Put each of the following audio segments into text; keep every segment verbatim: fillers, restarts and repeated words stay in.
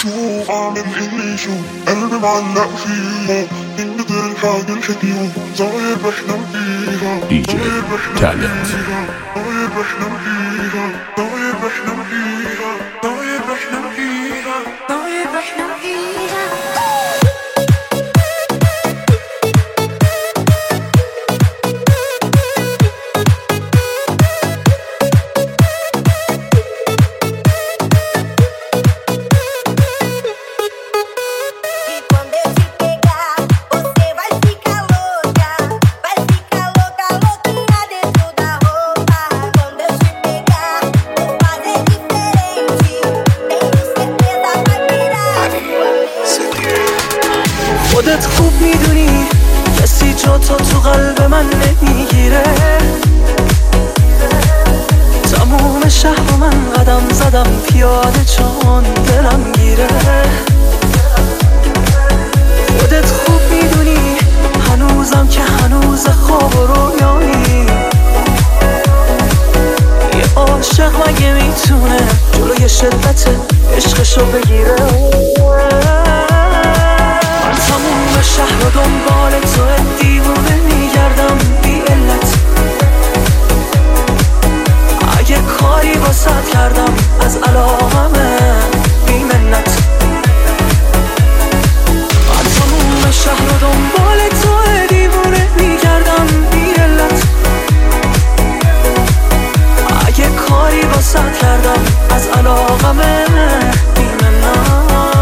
شو أعمل إني شو قلبي معلق فيها إن مثل الحاجة الحكيو صاير بحلم فيها دي جي تالنت صاير بحلم فيها صاير بحلم فيها صاير بحلم فيها صاير بحلم فيها خودت خوب میدونی کسی جا تو تو قلب من نمیگیره تموم شهر و من قدم زدم پیاده چون دلم گیره خودت خوب میدونی هنوزم که هنوز خواب و رویایی یه عاشق مگه میتونه جلوی شدت عشقشو بگیره تموم شهر و دنبال تو دیوونه میگردم بی علت اگه کاری واسط کردم از علاقمه بی منت من تموم شهر و دنبال تو دیوونه میگردم بی علت اگه کاری واسط کردم از علاقمه بی منت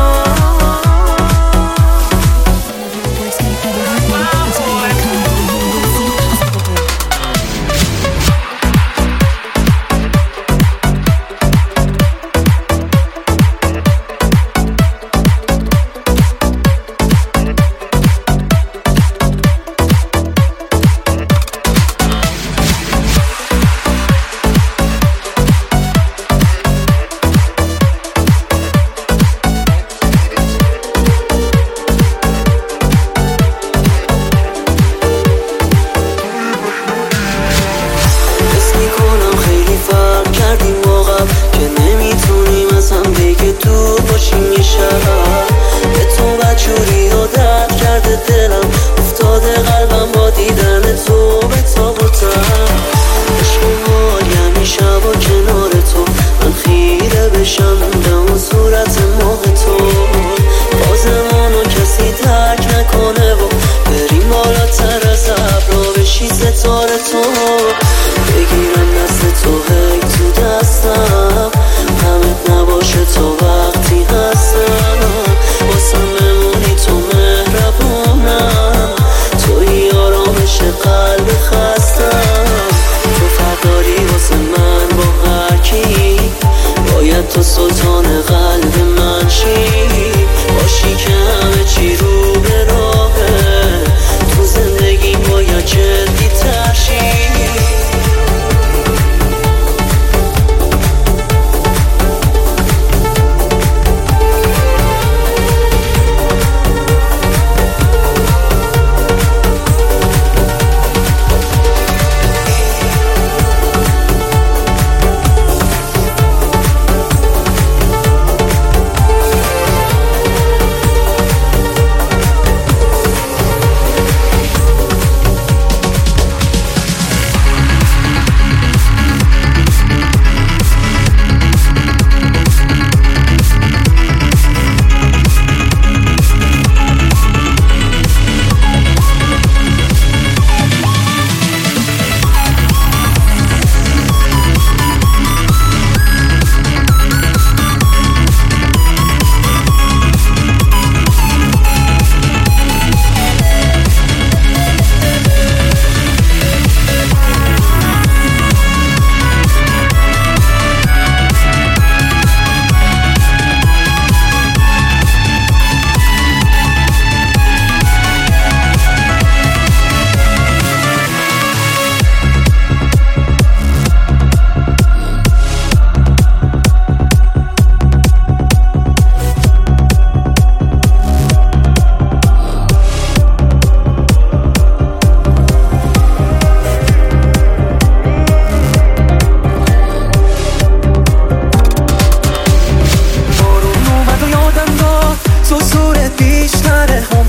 تو سلطان قلب من چی باشی که همه چی رو به راهه تو زندگی باید جدی تر شی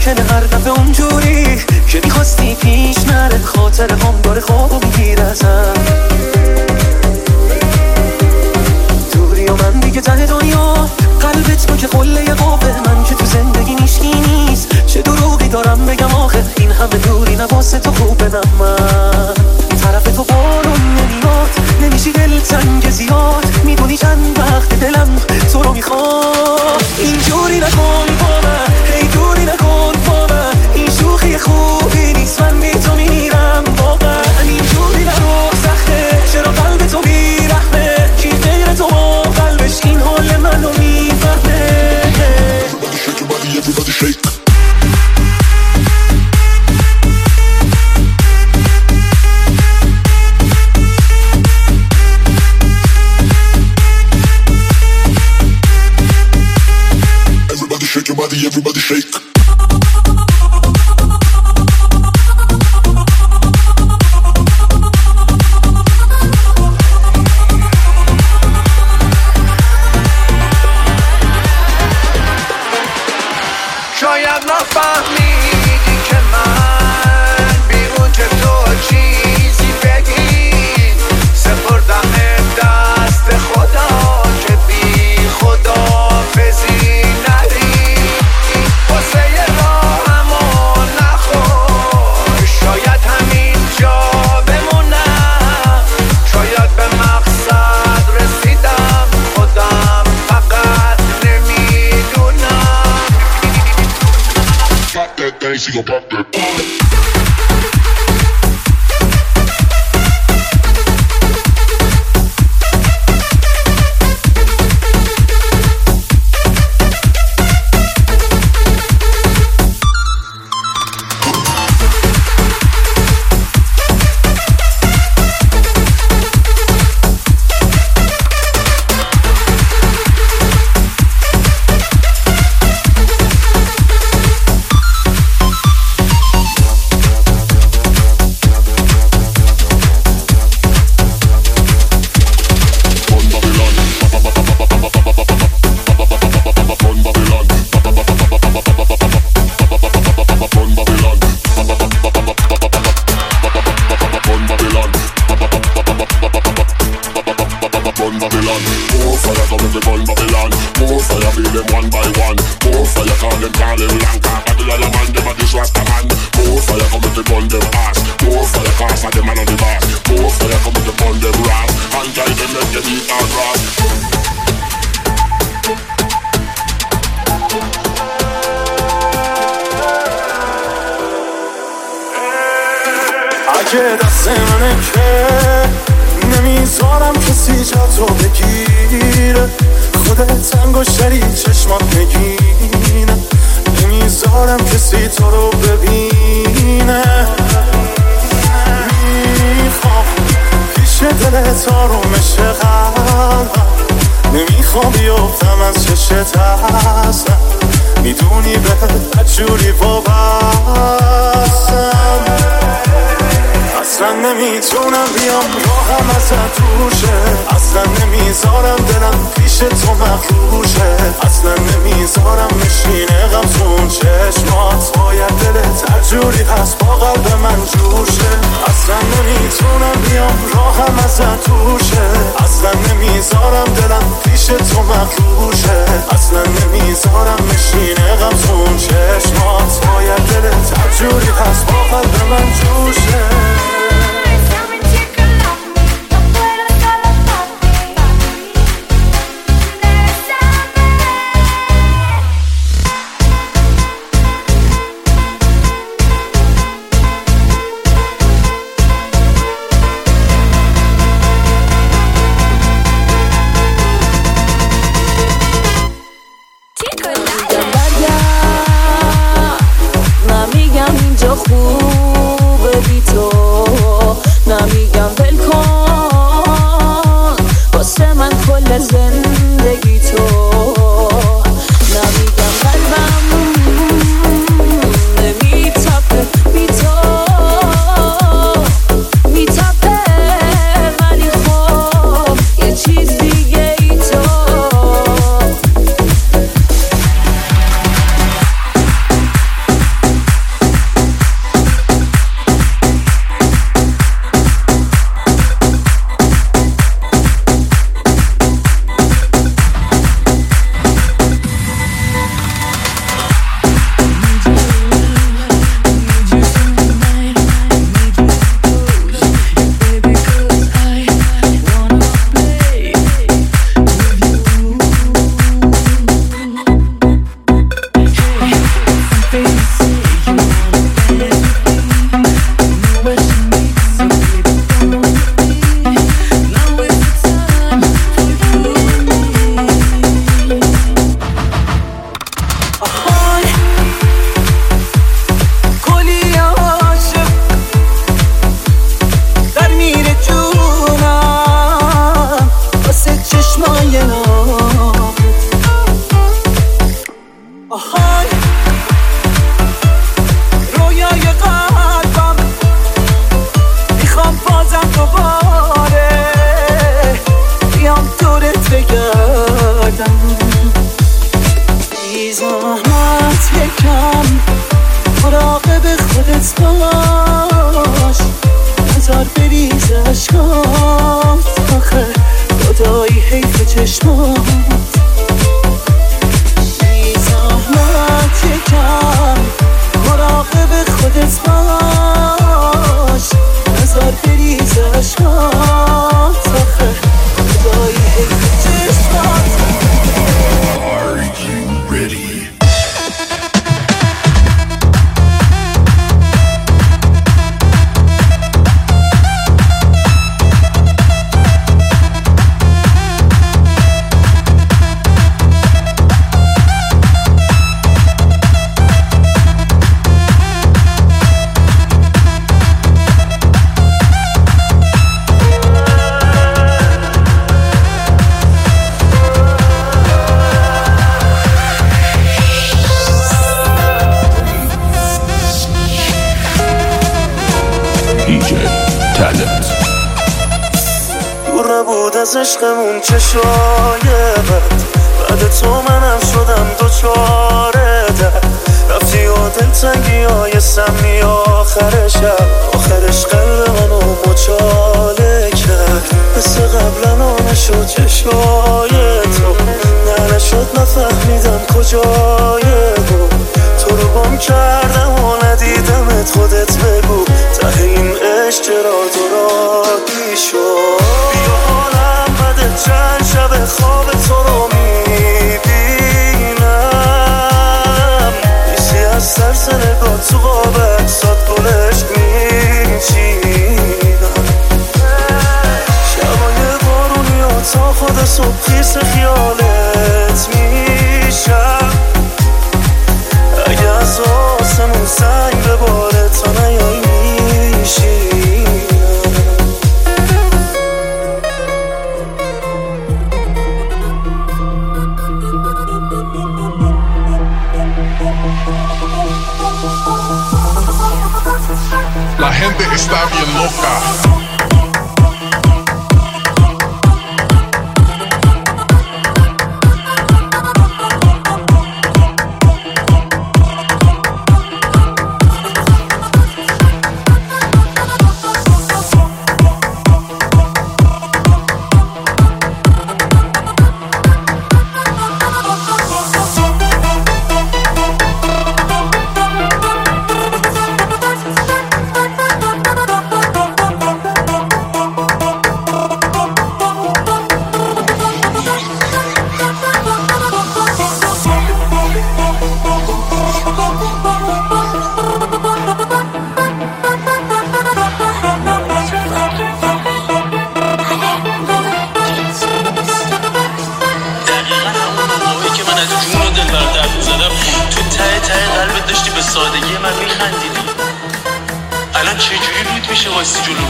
ممکنه هر دفعه اونجوری که میخواستی پیش نره، خاطر هم داره خوابو میگیر ازم. دوری و من دیگه ته دنیا، قلبت تو که قله قابه، من که تو زندگی نیشکی نیست، چه دروغی دارم بگم آخه، این همه دوری نواسه تو خوبه. نه من طرف تو بارون نمیاد، نمیشی دل تنگ زیاد، میدونی چند وقت دلم تو رو میخواد. اینجوری نکن با من، هی دوری نکن با من، این شوخی خوبی نیست، من بی تو میرم واقعا. اینجوری نرو سخته، چرا قلب تو بیرحمه، کی غیر تو با قلبش این حال منو میفهمه. Everybody shake. Everybody shake your body, everybody shake. شاید نفهمیدی که من بیرون که تو چیزی بگی، سپردم دست خدا که بی خدا فزی نری، واسه راهمو نخور، شاید همین جا بمونم، شاید به مقصد رسیدم، خودم فقط نمیدونم. Pop that thing, she gon' pop that. اگه دست منه که نمیذارم کسی جا تو بگیره، خودت انگشتری چشمات نگینه، نمیذارم کسی تو رو ببینه. میخوام پیش دلت آرومش قلبم، نمیخوام بیفتم از چشت هستم، میدونی بهت بدجوری وابستم، اصلا نمیتونم بیام راهم ازت دوشه، اصلا نمیذارم دلم پیش تو مخروشه، اصلا نمیذارم نشینه غم تون چشمات، باید دلت هر جوری هست با قلب من جوشه، اصلا نمیتونم بیام راهم ازت دوشه، اصلا نمیذارم دلم پیش تو مخروشه، اصلا نمیذارم نشینه غم تون چشمات، باید دلت هر جوری هست با قلب من جوشه. خوبه بی تو نمیگم ول کن، واسه من کل زندگی تو، نمیگم قلبم نمیتپه بی تو، میتپه ولی خب یه چیز دیگه ای تو. زحمت یکم مراقب خودت باش، نزار بریز عشقات، آخه خدایی حیف چشمات. بی زحمت یکم مراقب خودت باش، نزار بریز عشقات، آخه خدایی حیف چشمات. Are you ready? دی جی Talent. دور نبود از عشقمون چشایقت، بعد تو منم شدم دوچاره در، رفتی و دلتنگی های سمی آخر شب، آخرش قلب منو مچاله کرد، مثل قبلا نشد چشای تو، نه نشد نفهمیدم کجای بود، تو رو گم کردم و ندیدمت، خودت بگو ته این عشق چرا دورادی شد. بیا حالم بده چند شب خواب تو رو میبینم، نیستی از ترس نگاه تو قابت ساد گلش میچینم، شبای بارونی ها تا خود صبح خیس خیالت میشم، اگه از آسمون سنگ بباره تا نیایی میشینم. La gente está bien loca. سادگی من میخندیدی، الان چجوری رود میشه وایسی جلو؟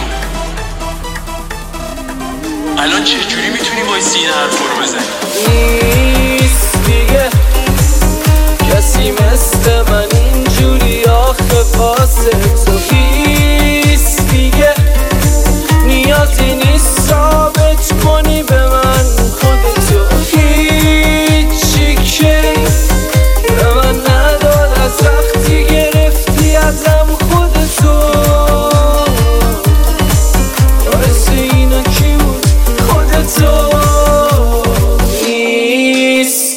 الان چجوری میتونی وایسی این حرف رو بزنی؟ نیست دیگه کسی مثل من اینجوری آخه پاس تو، هیست دیگه نیازی نیست ثابت کنی به من خودتو، هیچی که به من نداد از وقتی گرفتی ازم خودتو، باعث اینا کی بود خودتو، نیست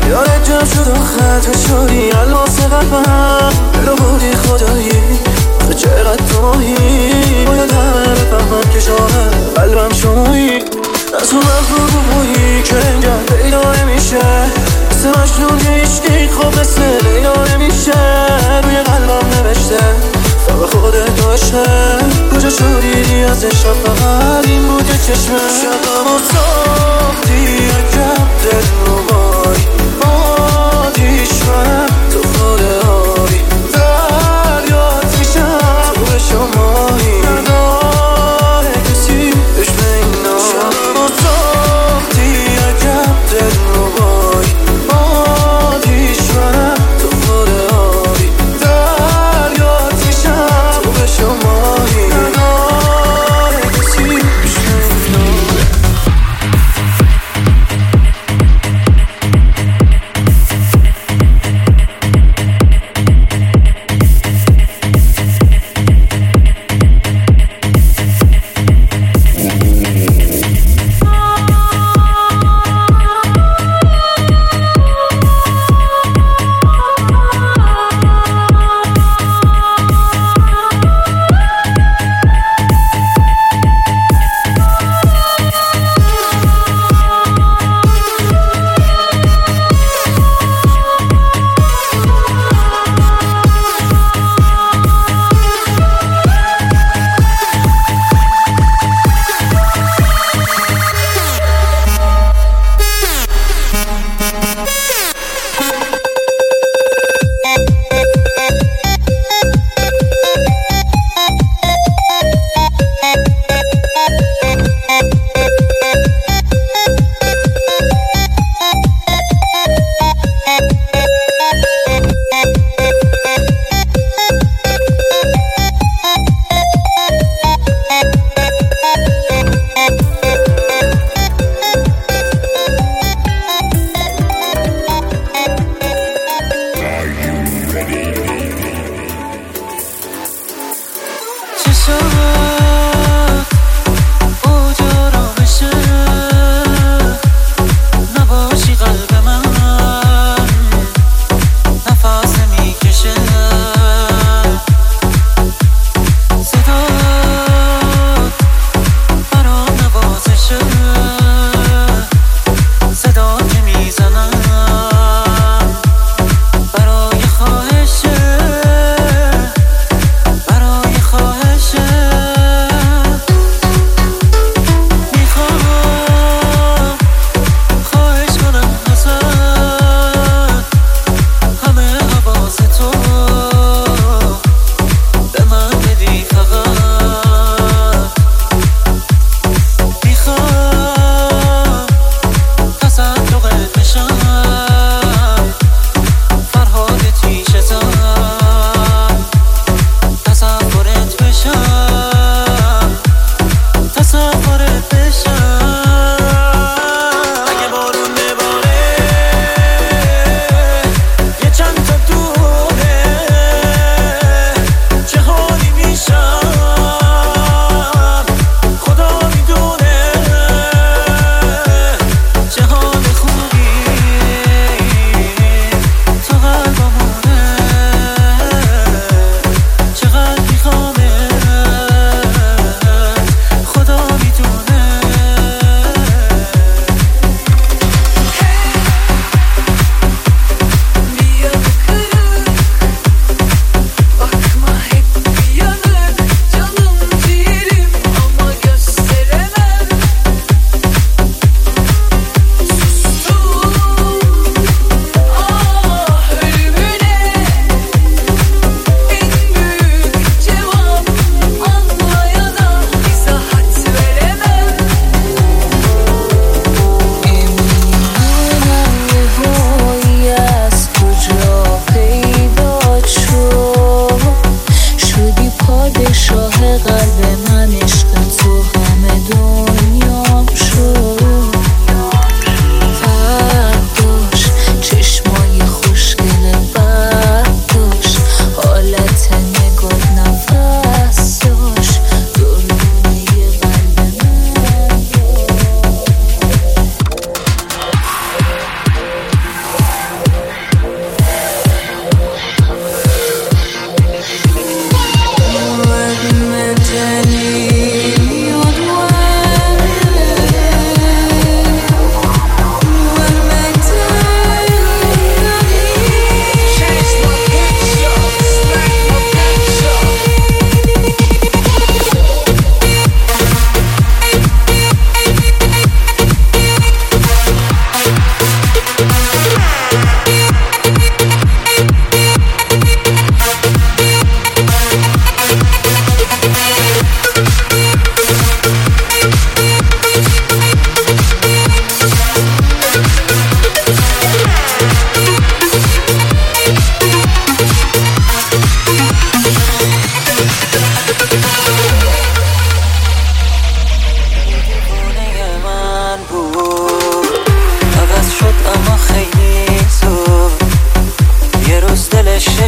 یادت جمع شد و خط شدی الماس قلبم دلو بودی خدایی آخه چقدر تو ماهی باید همه بفهمم که شاهد قلبم شمایی از اون مخلوقی که اینجا پیدا نمیشه مثل مجنون که هیچکی خوب مثل لیلا نمیشه روی قلبم نوشته فقط خودت و عشقه کجا شدی از عشق فقط این بود که چشمه شبم و ساختی عجب دل نبایی آتیش من تو خود آبی دریات میشم تو به شمایی نداره کسی عشق اینا شبم و ساختی عجب دل نبایی آتیش من تو خود آبی دریات میشم تو به شمایی نداره کسی عشق اینا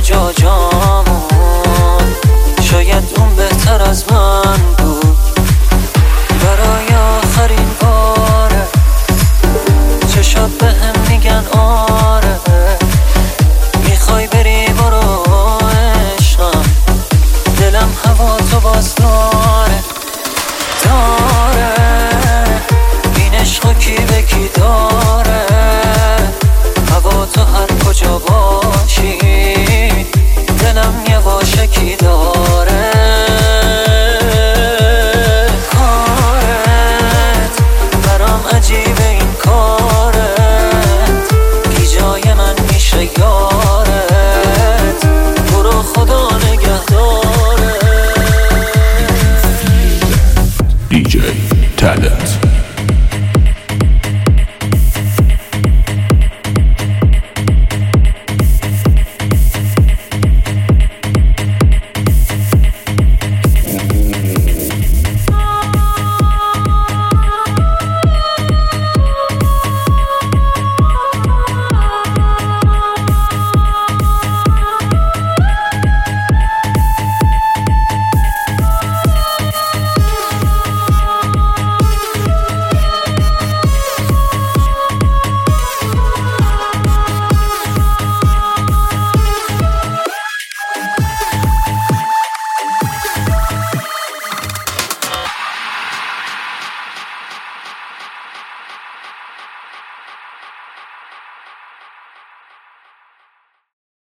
جا جا